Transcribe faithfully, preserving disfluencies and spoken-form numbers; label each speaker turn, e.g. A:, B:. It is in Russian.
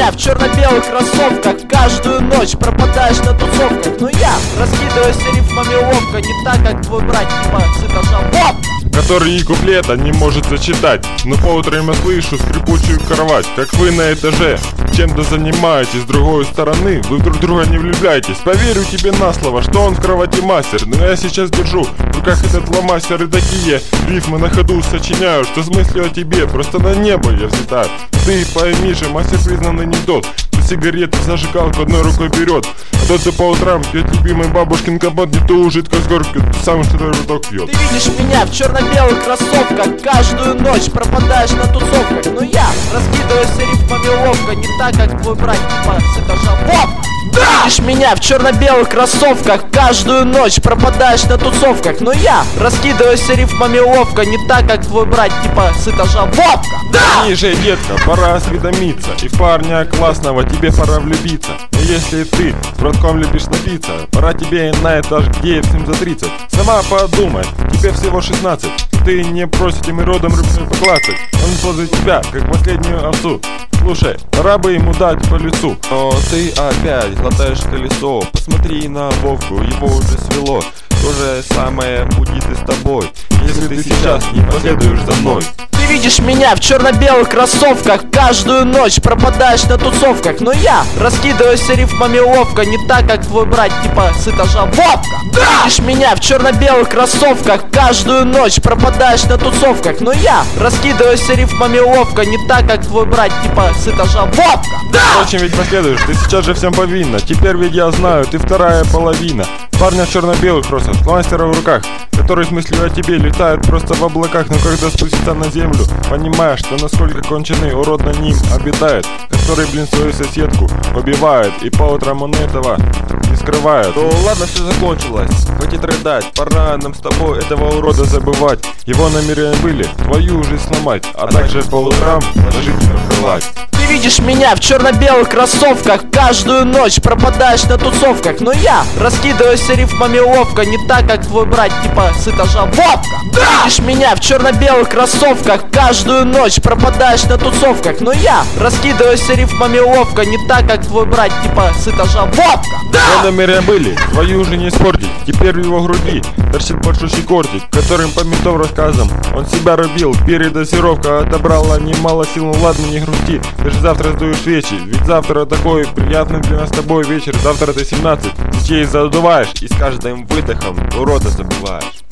A: меня в черно-белых кроссовках, каждую ночь пропадаешь на тусовках. Но я раскидываюсь рифмами ловко, не так, как твой брат, типа с этажа Вовка,
B: который ни куплета не может зачитать, но по утрам я слышу скрипучую кровать. Как вы на этаже чем-то занимаетесь, с другой стороны вы друг друга не влюбляетесь. Поверю тебе на слово, что он в кровати мастер, но я сейчас держу в руках этот фломастер, и такие рифмы на ходу сочиняю, что с мыслью о тебе просто на небо я взлетаю. Ты пойми же, мастер признанный не тот, кто сигареты зажигалку одной рукой берет, а тот, кто по утрам пьет любимый бабушкин компот, не ту жидкость горькую, сам что роток пьет.
A: Ты видишь меня в черно-белых кроссовках, каждую ночь пропадаешь на тусовках. Но я раскидываюсь рифмами ловко, не так, как твой брат, типа с этажа Вовка. Ты видишь меня в черно-белых кроссовках, каждую ночь пропадаешь на тусовках. Но я раскидываюсь рифмами ловко, не так, как твой брат, типа с этажа Вовка.
B: Да! Ниже, детка, пора осведомиться, и в парня классного тебе пора влюбиться. Но если ты с братком любишь напиться, пора тебе на этаж, где всем за тридцать. Сама подумай, тебе всего шестнадцать, ты не просите мы родом рыбную поклацать. Он возле тебя, как последнюю овцу. Слушай, пора бы ему дать по лицу.
C: Но ты опять глотаешь колесо. Посмотри на Вовку, его уже свело. То же самое будет и с тобой, если ты сейчас не последуешь за мной.
A: Ты видишь меня в черно-белых кроссовках, каждую ночь пропадаешь на тусовках. Но я раскидываюсь рифмами ловко, не так, как твой брат, типа с этажа Вовка. Ты видишь меня в черно-белых кроссовках, каждую ночь пропадаешь на тусовках. Но я раскидываюсь рифмами ловко, не так, как твой брат, типа с этажа Вовка.
B: Впрочем, ведь последуешь, ты сейчас же всем повинна. Теперь ведь я знаю, ты вторая половина парня в черно-белых кроссах, фломастера в руках, который с мыслью о тебе летает просто в облаках. Но когда спустится на землю, понимаешь, что насколько конченый урод на ним обитает, который, блин, свою соседку побивает, и по утрам он этого не скрывает.
C: Ну ладно, все закончилось, хватит рыдать, пора нам с тобой этого урода
B: забывать. Его намерения были твою жизнь сломать, а, а также по утрам ложить в кровать.
A: Ты видишь меня в черно-белых кроссовках, каждую ночь пропадаешь на тусовках. Но я раскидываюсь рифмами ловко, не так, как твой брат, типа с этажа Вовка. Ты видишь меня в черно-белых кроссовках, каждую ночь пропадаешь на тусовках. Но я раскидываюсь рифмами ловко, не так, как твой брат, типа с этажа Вовка.
B: Его намерения были твою же не испортить. Теперь в его груди торчит большущий кортик, которым по ментов рассказам он себя рубил. Передозировка отобрала немало сил, ну ладно, не грусти, ты же завтра сдуешь свечи, ведь завтра такой приятный для нас с тобой вечер. Завтра ты семнадцать, свечей задуваешь, и с каждым выдохом урода забываешь.